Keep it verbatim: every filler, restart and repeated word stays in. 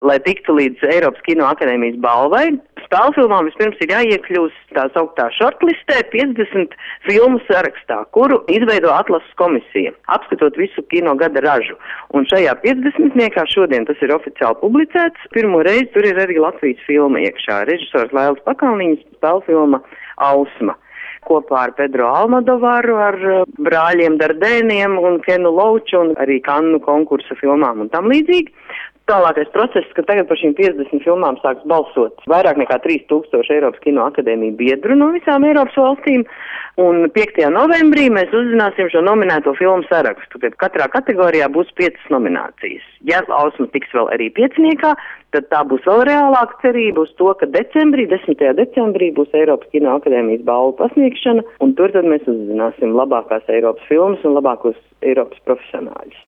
lai tiktu līdz Eiropas Kino akadēmijas balvai. Spēļu filmām vispirms ir jāiekļūst tā sauktā shortlistē piecdesmit filmu sarakstā, kuru izveido atlases komisija, apskatot visu kino gada ražu. Un šajā piecdesmitniekā šodien tas ir oficiāli publicēts. Pirmo reizi tur ir arī Latvijas filma iekšā. Režisors Lailes Pakalniņas spēļu filma Ausma. Kopā ar Pedro Almodovaru, ar brāļiem Dardēniem un Kenu Loachu un arī Kannu konkursa filmām un tam līdzīgi. Tālākais process, ka tagad par šīm piecdesmit filmām sāks balsot vairāk nekā trīs tūkstoši Eiropas Kino akadēmiju biedru no visām Eiropas valstīm, un piektajā novembrī mēs uzzināsim šo nominēto filmu sarakstu. Tad katrā kategorijā būs piecas nominācijas. Ja Ausma tiks vēl arī pieciniekā, tad tā būs vēl reālāka cerība uz to, ka decembrī, desmitajā decembrī būs Eiropas Kino akadēmijas balvu pasniegšana, un tur tad mēs uzzināsim labākās Eiropas filmas un labākos Eiropas profesionāļus.